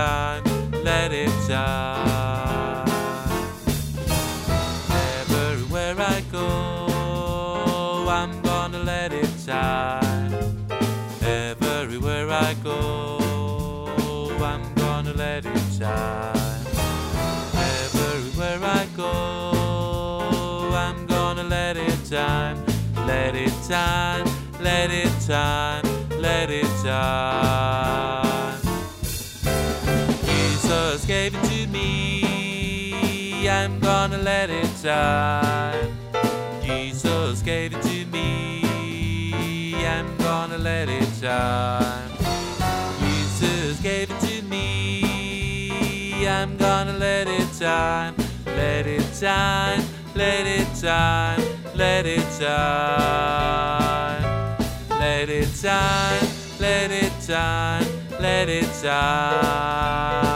shine, let it shine. Everywhere I go, I'm gonna let it shine. Everywhere I go, I'm gonna let it shine. Everywhere I go, I'm gonna let it shine. Let it shine, let it shine, let it shine. Jesus gave it to me, I'm gonna let it shine. Jesus gave it to me, I'm gonna let it shine. Jesus gave it to me, I'm gonna let it shine. Let it shine, let it shine, let it shine. Let it shine, let it shine, let it shine.